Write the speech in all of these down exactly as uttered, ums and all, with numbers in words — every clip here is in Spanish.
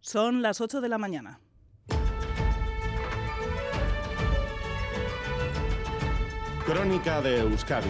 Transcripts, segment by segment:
Son las ocho de la mañana. Crónica de Euskadi.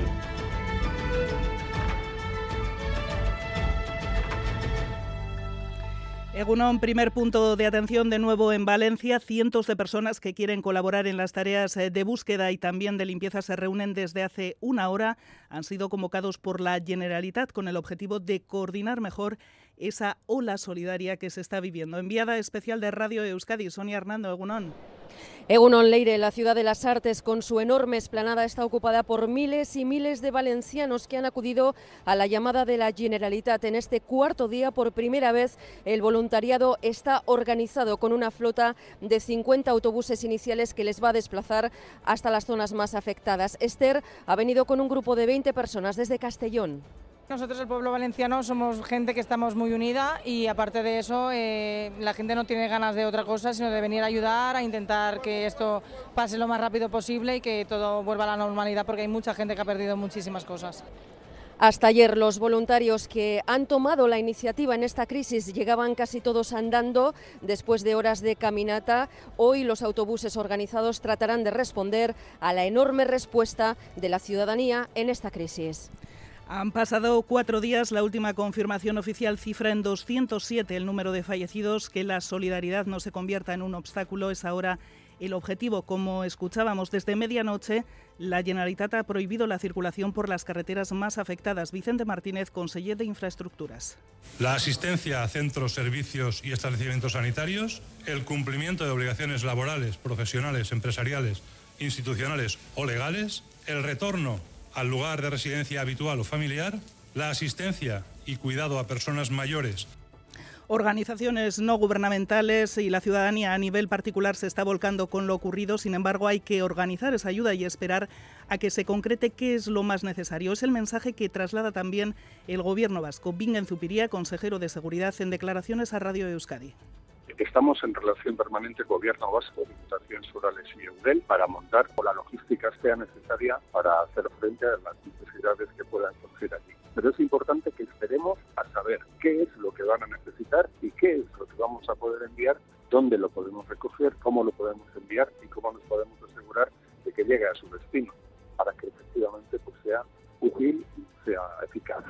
Egunon, primer punto de atención de nuevo en Valencia. Cientos de personas que quieren colaborar en las tareas de búsqueda y también de limpieza se reúnen desde hace una hora. Han sido convocados por la Generalitat con el objetivo de coordinar mejor esa ola solidaria que se está viviendo. Enviada especial de Radio Euskadi, Sonia Hernando, egunon. Egunon Leire, la ciudad de las artes con su enorme explanada está ocupada por miles y miles de valencianos que han acudido a la llamada de la Generalitat. En este cuarto día, por primera vez, el voluntariado está organizado con una flota de cincuenta autobuses iniciales que les va a desplazar hasta las zonas más afectadas. Esther ha venido con un grupo de veinte personas desde Castellón. Nosotros, el pueblo valenciano, somos gente que estamos muy unida y aparte de eso eh, la gente no tiene ganas de otra cosa sino de venir a ayudar, a intentar que esto pase lo más rápido posible y que todo vuelva a la normalidad, porque hay mucha gente que ha perdido muchísimas cosas. Hasta ayer los voluntarios que han tomado la iniciativa en esta crisis llegaban casi todos andando después de horas de caminata. Hoy los autobuses organizados tratarán de responder a la enorme respuesta de la ciudadanía en esta crisis. Han pasado cuatro días, la última confirmación oficial cifra en doscientos siete el número de fallecidos. Que la solidaridad no se convierta en un obstáculo es ahora el objetivo. Como escuchábamos, desde medianoche la Generalitat ha prohibido la circulación por las carreteras más afectadas. Vicente Martínez, conseller de Infraestructuras. La asistencia a centros, servicios y establecimientos sanitarios, el cumplimiento de obligaciones laborales, profesionales, empresariales, institucionales o legales, el retorno al lugar de residencia habitual o familiar, la asistencia y cuidado a personas mayores. Organizaciones no gubernamentales y la ciudadanía a nivel particular se está volcando con lo ocurrido. Sin embargo, hay que organizar esa ayuda y esperar a que se concrete qué es lo más necesario. Es el mensaje que traslada también el Gobierno vasco. Bingen Zupiria, consejero de Seguridad, en declaraciones a Radio Euskadi. Estamos en relación permanente con Gobierno vasco, Diputaciones Forales y Eudel para montar la logística sea necesaria para hacer frente a las necesidades que puedan surgir allí. Pero es importante que esperemos a saber qué es lo que van a necesitar y qué es lo que vamos a poder enviar, dónde lo podemos recoger, cómo lo podemos enviar y cómo nos podemos asegurar de que llegue a su destino, para que efectivamente pues, sea útil y sea eficaz.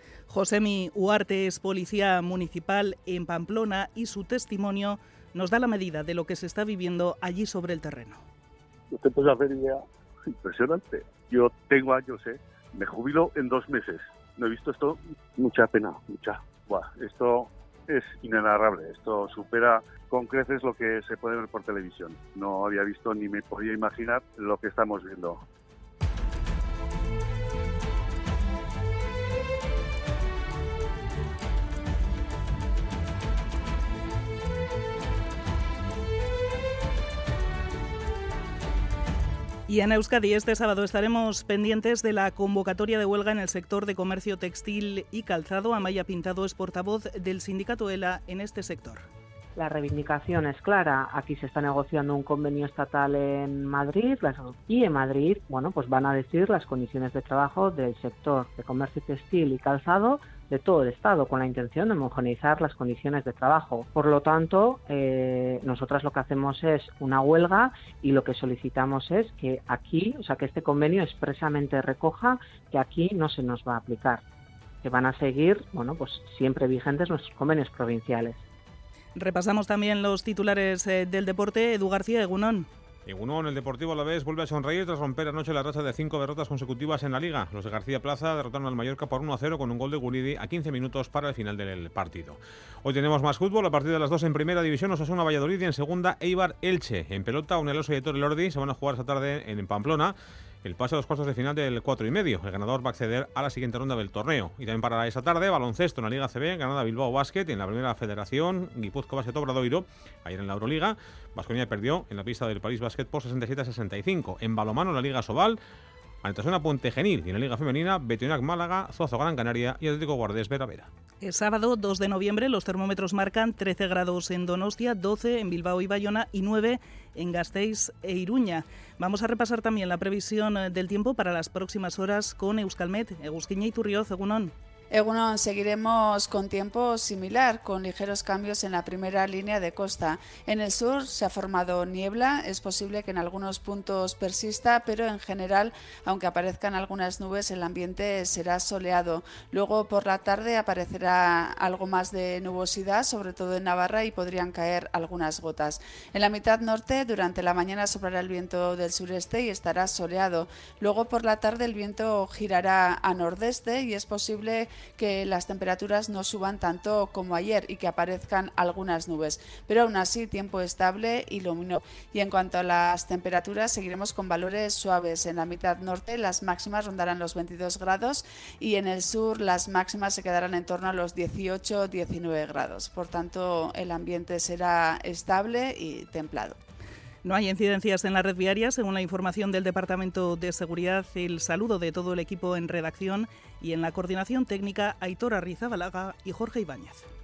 Josemi Uarte es policía municipal en Pamplona y su testimonio nos da la medida de lo que se está viviendo allí sobre el terreno. Usted puede hacer idea impresionante. Yo tengo años, ¿eh? Me jubilo en dos meses. No he visto esto, mucha pena, mucha. Buah, esto es inenarrable. Esto supera con creces lo que se puede ver por televisión. No había visto ni me podía imaginar lo que estamos viendo. Y en Euskadi este sábado estaremos pendientes de la convocatoria de huelga en el sector de comercio textil y calzado. Amaia Pintado es portavoz del sindicato ELA en este sector. La reivindicación es clara. Aquí se está negociando un convenio estatal en Madrid y en Madrid, bueno, pues van a decir las condiciones de trabajo del sector de comercio textil y calzado de todo el Estado, con la intención de homogeneizar las condiciones de trabajo. Por lo tanto, eh, nosotras lo que hacemos es una huelga y lo que solicitamos es que aquí, o sea, que este convenio expresamente recoja que aquí no se nos va a aplicar, que van a seguir, bueno, pues siempre vigentes nuestros convenios provinciales. Repasamos también los titulares eh, del deporte. Edu García, egunon. Egunon, el Deportivo Alavés vuelve a sonreír tras romper anoche la racha de cinco derrotas consecutivas en la Liga. Los de García Plaza derrotaron al Mallorca por uno a cero con un gol de Guridi a quince minutos para el final del partido. Hoy tenemos más fútbol. A partir de las dos en Primera División, Osasuna Valladolid y en Segunda Eibar Elche. En pelota, Uneloso y Aitor Elordi se van a jugar esta tarde en Pamplona el pase a los cuartos de final del cuatro y medio. El ganador va a acceder a la siguiente ronda del torneo. Y también para esa tarde, baloncesto en la Liga C B, Granada Bilbao Basket en la Primera Federación, Guipúzcoa Basket Obradoiro. Ayer en la Euroliga, Baskonia perdió en la pista del París Basket por sesenta y siete a sesenta y cinco. En balonmano en la Liga Sobal, Antasuna Puente Genil, y en la Liga Femenina, Betionac Málaga, Zuazo Gran Canaria y Atlético Guardés Vera Vera. El sábado dos de noviembre los termómetros marcan trece grados en Donostia, doce en Bilbao y Bayona y nueve en Gasteiz e Iruña. Vamos a repasar también la previsión del tiempo para las próximas horas con Euskalmet. Egusquiña Iturrioz, egunon. Egunon, seguiremos con tiempo similar, con ligeros cambios en la primera línea de costa. En el sur se ha formado niebla, es posible que en algunos puntos persista, pero en general, aunque aparezcan algunas nubes, el ambiente será soleado. Luego por la tarde aparecerá algo más de nubosidad, sobre todo en Navarra, y podrían caer algunas gotas. En la mitad norte, durante la mañana soplará el viento del sureste y estará soleado. Luego por la tarde el viento girará a nordeste y es posible que las temperaturas no suban tanto como ayer y que aparezcan algunas nubes, pero aún así tiempo estable y luminoso. Y en cuanto a las temperaturas, seguiremos con valores suaves. En la mitad norte las máximas rondarán los veintidós grados y en el sur las máximas se quedarán en torno a los dieciocho a diecinueve grados. Por tanto, el ambiente será estable y templado. No hay incidencias en la red viaria, según la información del Departamento de Seguridad. El saludo de todo el equipo en redacción y en la coordinación técnica, Aitor Arrizabalaga y Jorge Ibáñez.